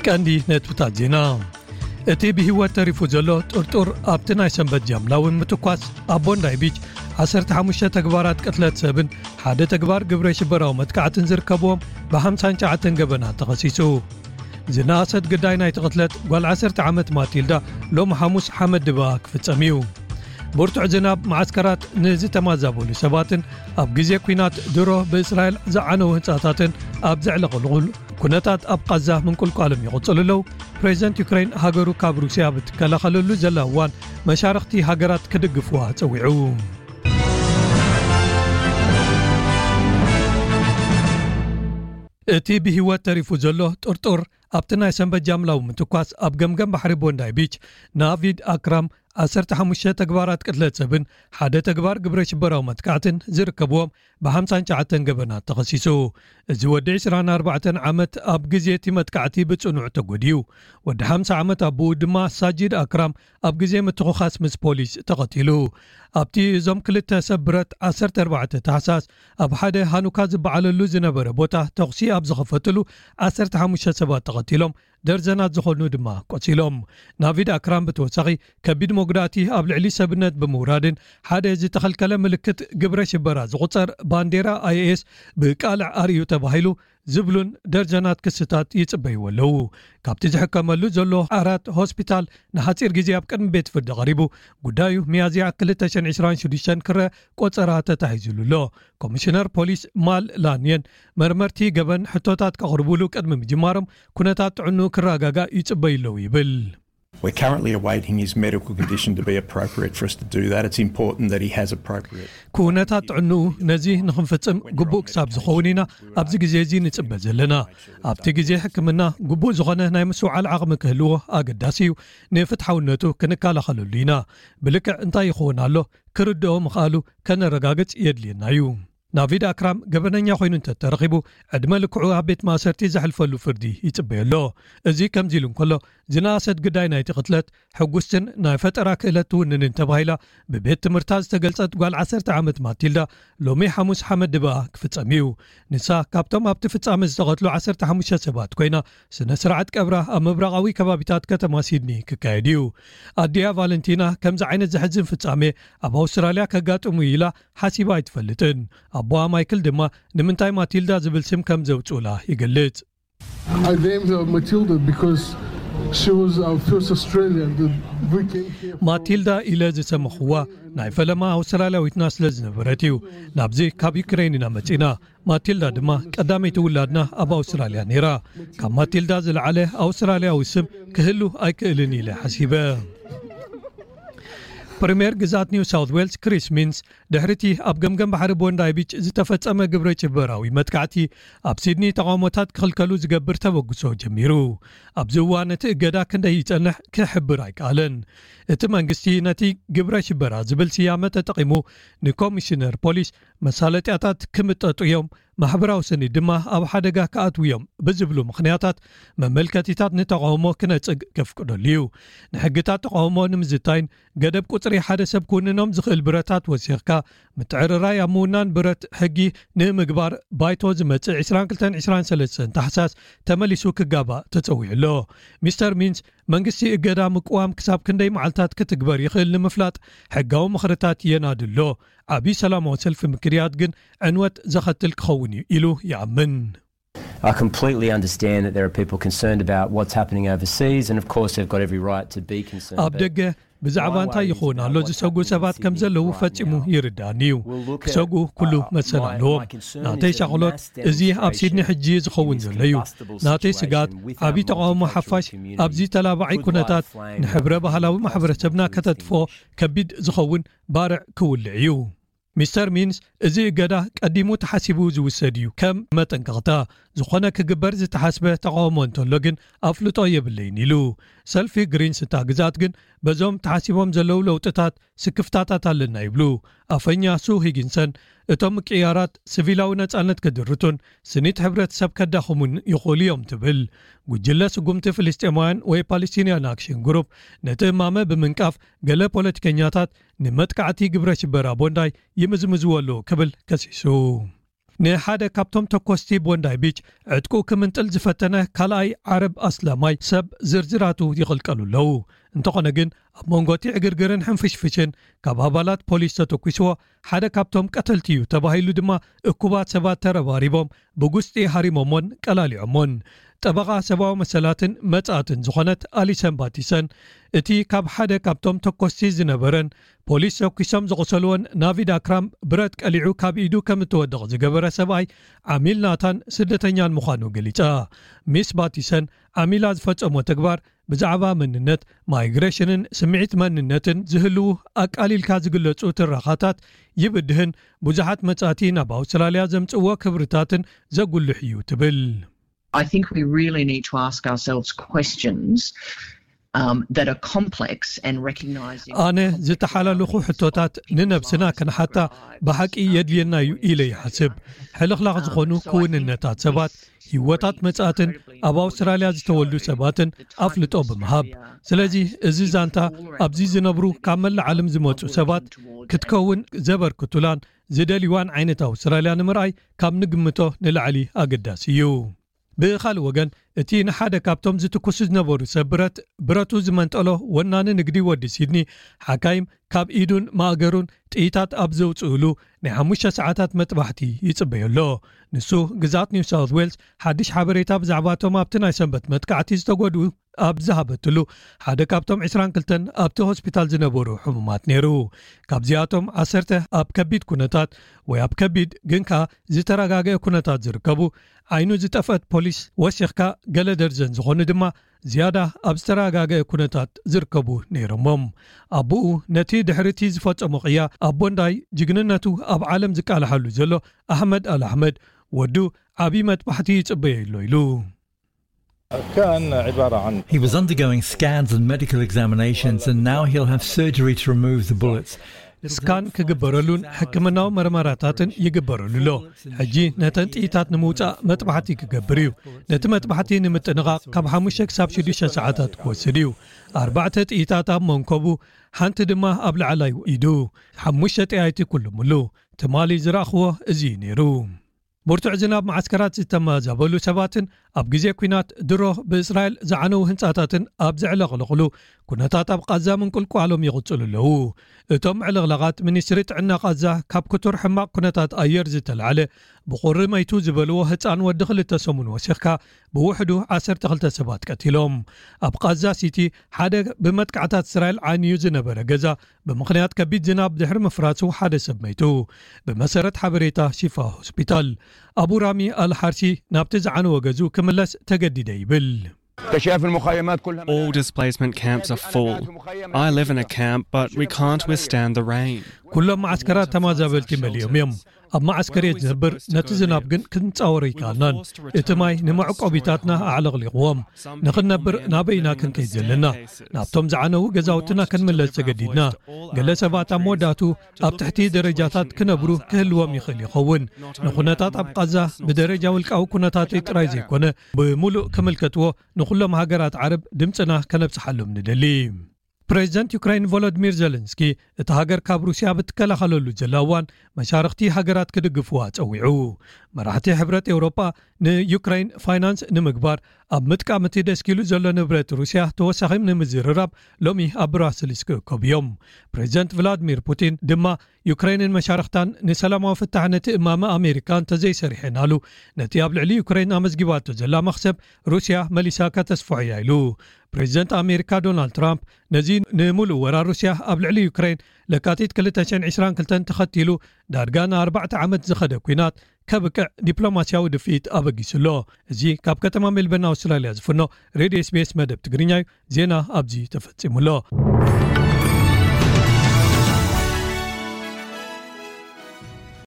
ቀንዲ ነጥብታት ዜና እቲ ብህይወት ተሪፉ ዘሎ ጥርጡር ኣብቲ ናይ ሰንበት ጃምላውን ምትኳስ ኣብ ቦንዳይ ቢች 15 ተግባራት ቅትለት ሰብን ሓደ ተግባር ግብረ ሽበራዊ መጥቃዕትን ዝርከብዎም ብ59 ገበናት ተኸሲሱ ዝናኣሰት ግዳይ ናይ ቅትለት ጓል 10 ዓመት ማቲልዳ ሎም ሐሙስ ሓመድ ድባ ክፍጸም እዩ ብርቱዕ ዝናብ ማዓስከራት ንዝተማዛበሉ ሰባትን ኣብ ግዜ ኩናት ድሮ ብእስራኤል ዝዓነው ህንጻታትን ኣብ ዘዕለቕልቑል ኩነታት ኣብ ቃዛ ምንቁልቋሎም ይቕጽሉ ኣለው ፕሬዚደንት ዩክሬን ሃገሩ ካብ ሩስያ ብትከላኸለሉ ዘላ እዋን መሻርክቲ ሃገራት ክድግፍዋ ፀዊዑ እቲ ብህይወት ተሪፉ ዘሎ ጥርጡር ኣብቲ ናይ ሰንበት ጃምላዊ ምትኳስ ኣብ ገምገም ባሕሪ ቦንዳይ ቢች ናቪድ ኣክራም 15 ተግባራት ቅትለት ሰብን ሓደ ተግባር ግብረ ሽበራዊ መጥቃዕትን ዝርከብዎም ብ59 ገበናት ተኸሲሱ እዚ ወዲ 24 ዓመት ኣብ ግዜ እቲ መጥቃዕቲ ብጽኑዕ ተጎዲዩ ወዲ 50 ዓመት ኣቦኡ ድማ ሳጂድ ኣክራም ኣብ ግዜ ምትኹኻስ ምስ ፖሊስ ተቐቲሉ ኣብቲ እዞም ክልተ ሰብ ብረት 14 ታሕሳስ ኣብ ሓደ ሃኑካ ዝበዓለሉ ዝነበረ ቦታ ተኽሲ ኣብ ዝኸፈትሉ 15 ሰባት ተቐቲሎም ደርዘናት ዝኾኑ ድማ ቆሲሎም ናቪድ ኣክራም ብተወሳኺ ከቢድ መጉዳእቲ ኣብ ልዕሊ ሰብነት ብምውራድን ሓደ ዝተኸልከለ ምልክት ግብረ ሽበራ ዝቑፀር ባንዴራ IAS ብቃልዕ ኣርዩ ተባሂሉ ዝብሉን ደርዘናት ክስታት ይጽበይዎ ኣለው ካብቲ ዝሕከመሉ ዘሎ ዓራት ሆስፒታል ንሓፂር ግዜ ኣብ ቅድሚ ቤት ፍርዲ ቀሪቡ ጉዳዩ ሚያዝያ 2026 ክረ ቆፀራ ተታሒዙሉ ኣሎ ኮሚሽነር ፖሊስ ማል ላንየን መርመርቲ ገበን ሕቶታት ከቕርቡሉ ቅድሚ ምጅማሮም ኩነታት ጥዕኑ ክረጋጋ ይጽበይለው ይብል We're currently awaiting his medical condition to be appropriate for us to do that. It's important that he has appropriate. ኩነታት ጥዕኑ ነዚ ንኽንፍጽም ግቡእ ክሳብ ዝኸውን ኢና ኣብዚ ግዜ እዚ ንጽበ ዘለና ኣብቲ ግዜ ሕክምና ግቡእ ዝኾነ ናይ ምስውዓል ዓቕሚ ክህልዎ ኣገዳሲ እዩ ንፍትሓውነቱ ክንከላኸለሉ ኢና ብልክዕ እንታይ ይኸውን ኣሎ ክርድኦ ምኽኣሉ ከነረጋግጽ የድልየና እዩ ናቪድ ኣክራም ገበነኛ ኮይኑ እንተተረኺቡ ዕድመ ልክዑ ኣብ ቤት ማእሰርቲ ዘሕልፈሉ ፍርዲ ይጽበየሎ እዚ ከምዚ ኢሉ እንከሎ ዝናኣሰት ግዳይ ናይቲ ቅትለት ሕጉስትን ናይ ፈጠራ ክእለት ውንንን ተባሂላ ብቤት ትምህርታ ዝተገልጸት ጓል 10 ዓመት ማቲልዳ ሎሚ ሐሙስ ሓመድ ድባ ክፍጸም እዩ ንሳ ካብቶም ኣብቲ ፍጻመ ዝተቐትሉ 15 ሰባት ኮይና ስነ ስርዓት ቀብራ ኣብ ምብራቓዊ ከባቢታት ከተማ ሲድኒ ክካየድ እዩ ኣዲያ ቫለንቲና ከምዚ ዓይነት ዘሕዝን ፍጻሜ ኣብ ኣውስትራልያ ከጋጥሙ ኢላ ሓሲባ ኣይትፈልጥን ኣቦኣ ማይክል ድማ ንምንታይ ማቲልዳ ዝብል ስም ከም ዘውፅኡላ ይገልጽ I named her Matilda because she was our first Australian that we came here ማቲልዳ ኢለ ዝሰመኽዋ ናይ ፈለማ ኣውስትራልያዊትና ስለ ዝነበረት እዩ ናብዚ ካብ ዩክሬን ኢና መፂና ማቲልዳ ድማ ቀዳመይቲ ውላድና ኣብ ኣውስትራልያ ነይራ ካብ ማቲልዳ ዝለዓለ ኣውስትራልያዊ ስም ክህሉ ኣይክእልን ኢለ ሓሲበ ፕሪምየር ግዛት ኒው ሳውት ዌልስ ክሪስ ሚንስ ድሕርቲ ኣብ ገምገም ባሕሪ ቦንዳይ ቢች ዝተፈጸመ ግብረ ሽበራዊ መጥቃዕቲ ኣብ ሲድኒ ተቃውሞታት ክኽልከሉ ዝገብር ተበግሶ ጀሚሩ ኣብዚ እዋን እቲ እገዳ ክንደይ ይጸንሕ ክሕብር ኣይከኣለን እቲ መንግስቲ ነቲ ግብረ ሽበራ ዝብል ስያመ ተጠቒሙ ንኮሚሽነር ፖሊስ መሳለጥያታት ክምጠጡ እዮም ማሕበራዊ ስኒ ድማ ኣብ ሓደጋ ከኣትውዮም ብዝብሉ ምኽንያታት መመልከቲታት ንተቃውሞ ክነጽግ ከፍቅደሉ እዩ ንሕግታት ተቃውሞ ንምዝታይን ገደብ ቁፅሪ ሓደ ሰብ ኩንኖም ዝኽእል ብረታት ወሲኽካ ምትዕርራይ ኣብ ምውናን ብረት ሕጊ ንምግባር ባይቶ ዝመጽእ 2223 ታሕሳስ ተመሊሱ ክጋባእ ተጸዊዑ ኣሎ ሚስተር ሚንስ መንግስቲ እገዳ ምቅዋም ክሳብ ክንደይ መዓልታት ክትግበር ይኽእል ንምፍላጥ ሕጋዊ ምኽርታት የናድሎ ዓብይ ሰላማዊ ሰልፊ ምክንያት ግን ዕንወት ዘኸትል ክኸውን ኢሉ ይኣምን I completely understand that there are people concerned about what's happening overseas and of course they've got every right to be concerned. ኣብ ደገ ብዛዕባ እንታይ ይኹን ኣሎ ዝሰጉ ሰባት ከም ዘለዉ ፈጺሙ ይርዳእኒ እዩ ክሰጉ ኩሉ መሰል ኣለዎም ናተይ ሻቕሎት እዚ ኣብ ሲድኒ ሕጂ ዝኸውን ዘሎ እዩ ናተይ ስጋት ዓብዪ ተቃውሞ ሓፋሽ ኣብዚ ተላባዓይ ኩነታት ንሕብረ ባህላዊ ማሕበረሰብና ከተጥፎ ከቢድ ዝኸውን ባርዕ ክውልዕ እዩ ሚስተር ሚንስ እዚ እገዳ ቀዲሙ ተሓሲቡ ዝውሰድ እዩ ከም መጠንቀቕታ ዝኾነ ክግበር ዝተሓስበ ተቃውሞ እንተሎ ግን ኣፍልጦ የብለይን ኢሉ ሰልፊ ግሪንስ እታ ግዛት ግን በዞም ተሓሲቦም ዘለዉ ለውጥታት ስክፍታታት ኣለና ይብሉ ኣፈኛ ሱ ሂጊንሰን እቶም ቅያራት ሲቪላዊ ነጻነት ከድርቱን ስኒት ሕብረተሰብ ከዳኽሙን ይኽእሉ እዮም ትብል ጉጅለ ስጉምቲ ፍልስጤማውያን ወይ ፓለስቲንያን ኣክሽን ግሩፕ ነቲ እማመ ብምንቃፍ ገለ ፖለቲከኛታት ንመጥቃዕቲ ግብረ ሽበራ ቦንዳይ ይምዝምዝወሉ ክብል ከሲሱ ንሓደ ካብቶም ተኮስቲ ቦንዳይ ቢች ዕጥቁ ክምንጥል ዝፈተነ ካልኣይ ዓረብ ኣስላማይ ሰብ ዝርዝራቱ ይቕልቀሉለው እንተኾነ ግን ኣብ መንጎቲ ዕግርግርን ሕንፍሽፍሽን ካብ ኣባላት ፖሊስ ተተኪስዎ ሓደ ካብቶም ቀተልቲ እዩ ተባሂሉ ድማ እኩባት ሰባት ተረባሪቦም ብጉስጢ ሃሪሞሞን ቀላሊዖሞን ጠበቓ ሰብኣዊ መሰላትን መጻእትን ዝኾነት ኣሊሰን ባቲሰን እቲ ካብ ሓደ ካብቶም ተኮስቲ ዝነበረን ፖሊስ ተኪሶም ዝቆሰልዎን ናቪድ ኣክራም ብረት ቀሊዑ ካብ ኢዱ ከም እትወድቕ ዝገበረ ሰብኣይ ዓሚል ናታን ስደተኛን ምዃኑ ገሊጻ ሚስ ባቲሰን ዓሚላ ዝፈጸሞ ተግባር ብዛዕባ መንነት ማይግሬሽንን ስምዒት መንነትን ዝህልው ኣቃሊልካ ዝግለጹ ትራኻታት ይብድህን ብዙሓት መጻእቲ ናብ ኣውስትራልያ ዘምጽእዎ ክብርታትን ዘጉልሕ እዩ ትብል I think we really need to ask ourselves questions that are complex and recognizing ኣነ ዝተሓላለኹ ሕቶታት ንነብስና ከንሓታ ብሓቂ የድልየና እዩ ኢለ ይሓስብ ሕልኽላኽ ዝኾኑ ክውንነታት ሰባት ህይወታት መጻእትን ኣብ ኣውስትራልያ ዝተወልዱ ሰባትን ኣፍልጦ ብምሃብ ስለዚ እዚ ዛንታ ኣብዚ ዝነብሩ ካብ መላእ ዓለም ዝመፁ ሰባት ክትከውን ዘበርክቱላን ዝደልይዋን ዓይነት ኣውስትራልያ ንምርኣይ ካብ ንግምቶ ንላዕሊ ኣገዳሲ እዩ ብኻልእ ወገን እቲ ንሓደ ካብቶም ዝትኩሱ ዝነበሩ ሰብ ብረቱ ዝመንጠሎ ወናኒ ንግዲ ወዲ ሲድኒ ሓካይም ካብ ኢዱን ማእገሩን ጥይታት ኣብ ዘውፅእሉ ናይ 5 ሰዓታት መጥባሕቲ ይጽበየሎ ንሱ ግዛት ኒው ሳውት ዌልስ ሓድሽ ሓበሬታ ብዛዕባቶም ኣብቲ ናይ ሰንበት መጥቃዕቲ ዝተጎድኡ ኣብ ዝሃበትሉ ሓደ ካብቶም 22 ኣብቲ ሆስፒታል ዝነበሩ ሕሙማት ነይሩ ካብዚኣቶም 10 ኣብ ከቢድ ኩነታት ወይ ኣብ ከቢድ ግንካ ዝተረጋገየ ኩነታት ዝርከቡ ዓይኑ ዝጠፈት ፖሊስ ወሲኽካ ገለ ደርዘን ዝኾኑ ድማ ዝያዳ ኣብ ዝተረጋገየ ኩነታት ዝርከቡ ነይሮሞም ኣቡኡ ነቲ ድሕርቲ ዝፈጸሙ ቅያ ኣብ ቦንዳይ ጅግንነቱ ኣብ ዓለም ዝቃልሓሉ ዘሎ ኣሕመድ አልኣሕመድ ወዱ ዓብይ መጥባሕቲ ይጽበየሎ ኢሉ He was undergoing scans and medical examinations and now he'll have surgery to remove the bullets. ስካን ክግበረሉን ሕክምናዊ መርመራታትን ይግበረሉሎ ሕጂ ነተን ጥይታት ንምውፃእ መጥባሕቲ ክገብር እዩ ነቲ መጥባሕቲ ንምጥንቓቕ ካብ 5 ክሳብ 6 ሰዓታት ክወስድ እዩ 4 ጥይታት ኣብ መንከቡ ሓንቲ ድማ ኣብ ላዕላይ ኢዱ 5 ጥያይቲ ኩሉምሉ ትማሊ ዝረኽቦ እዚ ነይሩ ብርቱዕ ዝናብ ማዓስከራት ዝተመዛበሉ ሰባትን ኣብ ግዜ ኩናት ድሮ ብእስራኤል ዝዓነው ህንጻታትን ኣብ ዝዕለቕለቕሉ ኩነታት ኣብ ቃዛ ምንቅልቋሎም ይቕጽሉ ኣለዉ እቶም ዕለቕለቓት ሚኒስትሪ ጥዕና ቃዛ ካብ ክቱር ሕማቕ ኩነታት ኣየር ዝተልዓለ ብቑሪ መይቱ ዝበልዎ ህፃን ወዲ 2 ሰሙን ወሲኽካ ብውሕዱ 12 ሰባት ቀቲሎም ኣብ ቃዛ ሲቲ ሓደ ብመጥቃዕታት እስራኤል ዓንዩ ዝነበረ ገዛ ብምኽንያት ከቢድ ዝናብ ድሕሪ ምፍራሱ ሓደ ሰብ መይቱ ብመሰረት ሓበሬታ ሽፋ ሆስፒታል ኣቡ ራሚ አልሓርሲ ናብቲ ዝዓነወ ገዙ ክምለስ ተገዲደ ይብል All displacement camps are full. I live in a camp, but we can't withstand the rain. ኩሎም ማዓስከራት ተማዛበልቲ መሊኦም እዮም ኣብ ማዓስከሬት ዝነብር ነቲ ዝናብ ግን ክንፃወር ይከኣልናን እቲ ማይ ንመዕቆቢታትና ኣዕለቕሊቕዎም ንኽንነብር ናበይና ክንከይድ ዘለና ናብቶም ዝዓነው ገዛውትና ክንምለስ ተገዲድና ገለ ሰባት ኣብ መወዳእቱ ኣብ ትሕቲ ደረጃታት ክነብሩ ክህልዎም ይኽእል ይኸውን ንኹነታት ኣብ ቃዛ ብደረጃ ውልቃዊ ኩነታት ጥራይ ዘይኮነ ብምሉእ ክምልከትዎ ንኹሎም ሃገራት ዓረብ ድምፅና ከነብፅሓሎም ንደሊ ፕሬዚደንት ዩክራይን ቮሎዲሚር ዜሌንስኪ እቲ ሃገር ካብ ሩስያ ብትከላኸለሉ ዘላዋን መሻርክቲ ሃገራት ክድግፍዋ ፀዊዑ መራሕቲ ሕብረት ኤውሮጳ ንዩክራይን ፋይናንስ ንምግባር ኣብ ምጥቃም እቲ ደስኪሉ ዘሎ ንብረት ሩስያ ተወሳኺ ንምዝርራብ ሎሚ ኣብ ብራስልስ ክእከቡ እዮም ፕሬዚደንት ቭላድሚር ፑቲን ድማ ዩክራይንን መሻርክታን ንሰላማዊ ፍታሕነቲ እማመ ኣሜሪካን ተዘይሰሪሐን ኣሉ ነቲ ኣብ ልዕሊ ዩክራይን ኣመዝጊባቶ ዘላ መኽሰብ ሩስያ መሊሳ ከተስፍዖ እያ ኢሉ ፕሬዚደንት ኣሜሪካ ዶናልድ ትራምፕ ነዚ ንምሉእ ወራር ሩስያ ኣብ ልዕሊ ዩክራይን ለካቲት 2022 ተኸቲሉ ዳርጋ ን4 ዓመት ዝኸደ ኩናት ከብቅዕ ዲፕሎማስያዊ ድፊት ኣበጊሱሎ እዚ ካብ ከተማ ሜልበርን ኣውስትራልያ ዝፍኖ ሬድዮ ኤስቢኤስ መደብ ትግርኛ ዜና ኣብዚ ተፈጺሙሎ